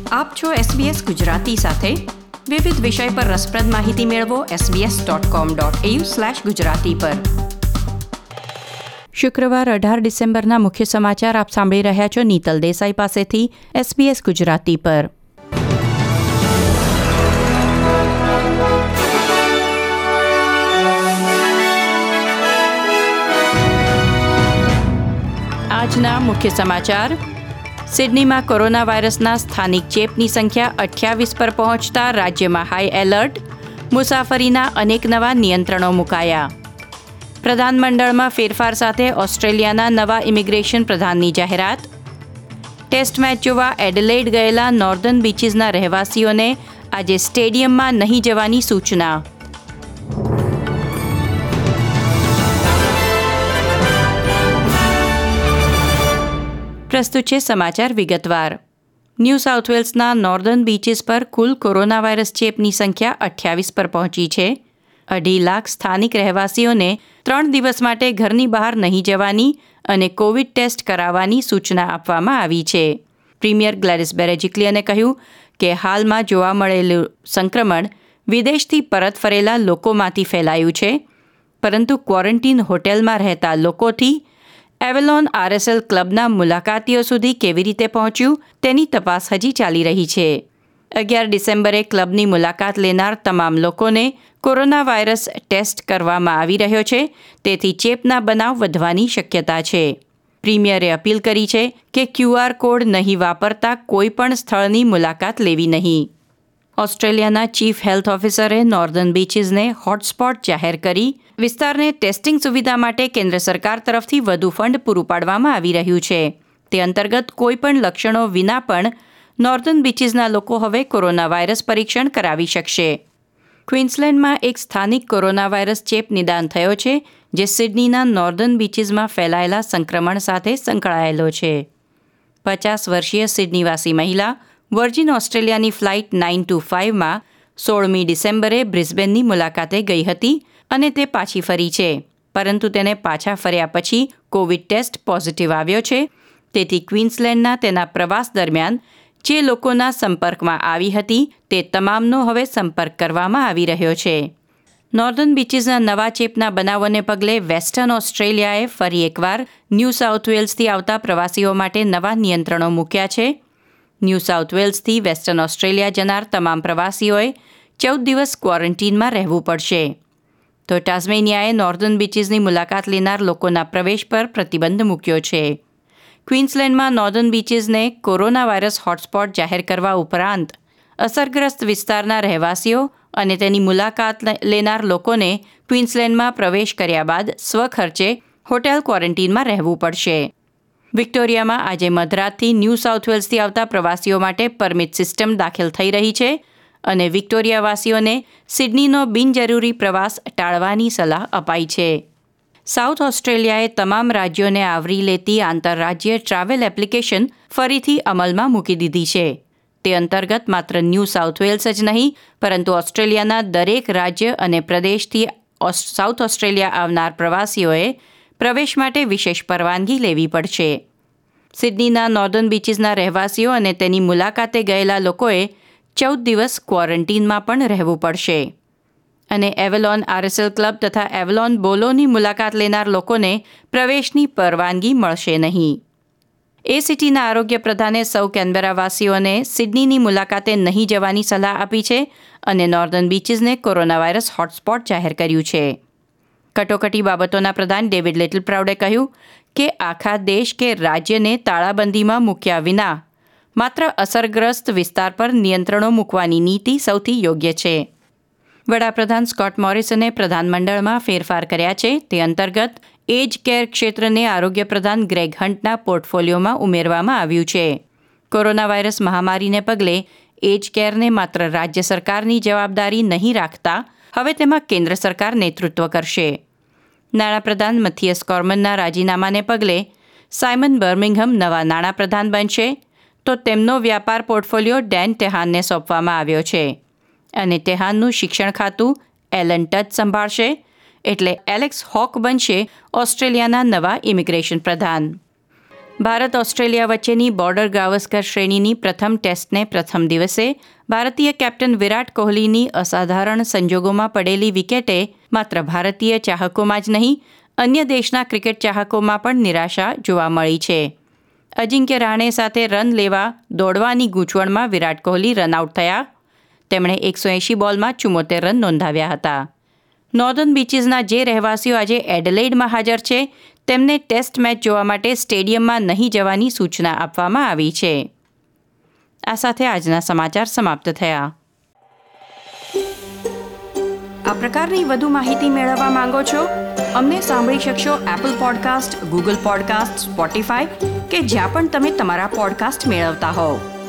આપ છો SBS ગુજરાતી સાથે. વિવિધ વિષય પર રસપ્રદ માહિતી મેળવો sbs.com.au/gujarati પર. શુક્રવાર 18 ડિસેમ્બરના મુખ્ય સમાચાર આપ સાંભળી રહ્યા છો નીતલ દેસાઈ પાસેથી SBS ગુજરાતી પર. આજના મુખ્ય સમાચાર. સિડનીમાં કોરોના વાયરસના સ્થાનિક ચેપની સંખ્યા 28 પર પહોંચતા રાજ્યમાં હાઈ એલર્ટ. મુસાફરીના અનેક નવા નિયંત્રણો મુકાયા. પ્રધાનમંડળમાં ફેરફાર સાથે ઓસ્ટ્રેલિયાના નવા ઇમિગ્રેશન પ્રધાનની જાહેરાત. ટેસ્ટ મેચ જોવા એડલેઇડ ગયેલા નોર્ધન બીચીસના રહેવાસીઓને આજે સ્ટેડિયમમાં નહીં જવાની સૂચના. પ્રસ્તુત છે સમાચાર વિગતવાર. ન્યૂ સાઉથ વેલ્સના નોર્ધન બીચીસ પર કુલ કોરોના વાયરસ ચેપની સંખ્યા 28 પર પહોંચી છે. 2.5 લાખ સ્થાનિક રહેવાસીઓને 3 દિવસ માટે ઘરની બહાર નહીં જવાની અને કોવિડ ટેસ્ટ કરાવવાની સૂચના આપવામાં આવી છે. પ્રીમિયર ગ્લેડિસ બેરેજિક્લિયને કહ્યું કે હાલમાં જોવા મળેલું સંક્રમણ વિદેશથી પરત ફરેલા લોકોમાંથી ફેલાયું છે, પરંતુ ક્વોરન્ટીન હોટેલમાં રહેતા લોકોથી એવલોન RSL ક્લબના મુલાકાતીઓ સુધી કેવી રીતે પહોંચ્યું તેની તપાસ હજી ચાલી રહી છે. 11 ડિસેમ્બરે ક્લબની મુલાકાત લેનાર તમામ લોકોને કોરોના વાયરસ ટેસ્ટ કરવામાં આવી રહ્યો છે, તેથી ચેપના બનાવ વધવાની શક્યતા છે. પ્રીમિયરે અપીલ કરી છે કે QR કોડ નહીં વાપરતા કોઈ પણ સ્થળની મુલાકાત લેવી નહીં. ઓસ્ટ્રેલિયાના ચીફ હેલ્થ ઓફિસરે નોર્ધન બીચીસને હોટસ્પોટ જાહેર કરી વિસ્તારને ટેસ્ટિંગ સુવિધા માટે કેન્દ્ર સરકાર તરફથી વધુ ફંડ પૂરું પાડવામાં આવી રહ્યું છે. તે અંતર્ગત કોઈપણ લક્ષણો વિના પણ નોર્ધન બીચીસના લોકો હવે કોરોના વાયરસ પરીક્ષણ કરાવી શકશે. ક્વીન્સલેન્ડમાં એક સ્થાનિક કોરોના વાયરસ ચેપ નિદાન થયો છે, જે સિડનીના નોર્ધન બીચીસમાં ફેલાયેલા સંક્રમણ સાથે સંકળાયેલો છે. 50 વર્ષીય સિડનીવાસી મહિલા વર્જિન ઓસ્ટ્રેલિયાની ફ્લાઇટ 925માં 16મી ડિસેમ્બરે બ્રિસ્બેનની મુલાકાતે ગઈ હતી અને તે પાછી ફરી છે, પરંતુ તેને પાછા ફર્યા પછી કોવિડ ટેસ્ટ પોઝિટિવ આવ્યો છે. તેથી ક્વીન્સલેન્ડના તેના પ્રવાસ દરમિયાન જે લોકોના સંપર્કમાં આવી હતી તે તમામનો હવે સંપર્ક કરવામાં આવી રહ્યો છે. નોર્ધન બીચીસના નવા ચેપના બનાવોને પગલે વેસ્ટર્ન ઓસ્ટ્રેલિયાએ ફરી એકવાર ન્યૂ સાઉથ વેલ્સથી આવતા પ્રવાસીઓ માટે નવા નિયંત્રણો મૂક્યા છે. ન્યૂ સાઉથ વેલ્સથી વેસ્ટર્ન ઓસ્ટ્રેલિયા જનાર તમામ પ્રવાસીઓએ 14 દિવસ ક્વોરન્ટીનમાં રહેવું પડશે. તો ટાસ્મેનિયાએ નોર્ધન બીચીસની મુલાકાત લેનાર લોકોના પ્રવેશ પર પ્રતિબંધ મૂક્યો છે. ક્વીન્સલેન્ડમાં નોર્ધન બીચીસને કોરોના વાયરસ હોટસ્પોટ જાહેર કરવા ઉપરાંત અસરગ્રસ્ત વિસ્તારના રહેવાસીઓ અને તેની મુલાકાત લેનાર લોકોને ક્વીન્સલેન્ડમાં પ્રવેશ કર્યા બાદ સ્વખર્ચે હોટેલ ક્વોરન્ટીનમાં રહેવું પડશે. વિક્ટોરિયામાં આજે મધરાતથી ન્યૂ સાઉથ વેલ્સથી આવતા પ્રવાસીઓ માટે પરમિટ સિસ્ટમ દાખલ થઈ રહી છે અને વિક્ટોરિયાવાસીઓને સિડનીનો બિનજરૂરી પ્રવાસ ટાળવાની સલાહ અપાઈ છે. સાઉથ ઓસ્ટ્રેલિયાએ તમામ રાજ્યોને આવરી લેતી આંતરરાજ્ય ટ્રાવેલ એપ્લિકેશન ફરીથી અમલમાં મૂકી દીધી છે. તે અંતર્ગત માત્ર ન્યૂ સાઉથ વેલ્સ જ નહીં, પરંતુ ઓસ્ટ્રેલિયાના દરેક રાજ્ય અને પ્રદેશથી સાઉથ ઓસ્ટ્રેલિયા આવનાર પ્રવાસીઓએ પ્રવેશ માટે વિશેષ પરવાનગી લેવી પડશે. સિડનીના નોર્ધન બીચીસના રહેવાસીઓ અને તેની મુલાકાતે ગયેલા લોકોએ 14 દિવસ ક્વોરન્ટીનમાં પણ રહેવું પડશે. અને એવલોન RSL ક્લબ તથા એવલોન બોલોની મુલાકાત લેનાર લોકોને પ્રવેશની પરવાનગી મળશે નહીં. સિટીના આરોગ્ય પ્રધાને સૌ કેનબેરાવાસીઓને સિડનીની મુલાકાતે નહીં જવાની સલાહ આપી છે અને નોર્ધન બીચીસને કોરોના વાયરસ હોટસ્પોટ જાહેર કર્યું છે. કટોકટી બાબતોના પ્રધાન ડેવિડ લિટલપ્રાઉડે કહ્યું કે આખા દેશ કે રાજ્યને તાળાબંધીમાં મૂક્યા વિના માત્ર અસરગ્રસ્ત વિસ્તાર પર નિયંત્રણો મૂકવાની નીતિ સૌથી યોગ્ય છે. વડાપ્રધાન સ્કોટ મોરિસને પ્રધાનમંડળમાં ફેરફાર કર્યા છે. તે અંતર્ગત એજ કેર ક્ષેત્રને આરોગ્ય પ્રધાન ગ્રેગ હન્ટના પોર્ટફોલિયોમાં ઉમેરવામાં આવ્યું છે. કોરોના વાયરસ મહામારીને પગલે એજ કેરને માત્ર રાજ્ય સરકારની જવાબદારી નહીં રાખતા હવે તેમાં કેન્દ્ર સરકાર નેતૃત્વ કરશે. નાણાપ્રધાન મથિયસ કોર્મનના રાજીનામાને પગલે સાયમન બર્મિંઘમ નવા નાણાપ્રધાન બનશે, તો તેમનો વ્યાપાર પોર્ટફોલિયો ડેન ટેહાનને સોંપવામાં આવ્યો છે અને ટેહાનનું શિક્ષણ ખાતું એલન ટચ સંભાળશે. એટલે એલેક્સ હોક બનશે ઓસ્ટ્રેલિયાના નવા ઇમિગ્રેશન પ્રધાન. ભારત ઓસ્ટ્રેલિયા વચ્ચેની બોર્ડર ગાવસ્કર શ્રેણીની પ્રથમ ટેસ્ટને પ્રથમ દિવસે ભારતીય કેપ્ટન વિરાટ કોહલીની અસાધારણ સંજોગોમાં પડેલી વિકેટે માત્ર ભારતીય ચાહકોમાં જ નહીં, અન્ય દેશના ક્રિકેટ ચાહકોમાં પણ નિરાશા જોવા મળી છે. અજિંક્ય રહાણે સાથે રન લેવા દોડવાની ગૂંચવણમાં વિરાટ કોહલી રનઆઉટ થયા. તેમણે 180 બોલમાં 74 રન નોંધાવ્યા હતા. નોર્ધન બીચીસના જે રહેવાસીઓ આજે એડલેઇડમાં હાજર છે, તેમને ટેસ્ટ મેચ જોવા માટે સ્ટેડિયમમાં નહીં જવાની સૂચના આપવામાં આવી છે. આ સાથે આજના સમાચાર સમાપ્ત થયા. આ પ્રકારની વધુ માહિતી મેળવવા માંગો છો? અમને સાંભળી શકશો Apple podcast, Google podcast, Spotify કે જ્યાં પણ તમે તમારા પોડકાસ્ટ મેળવતા હોવ.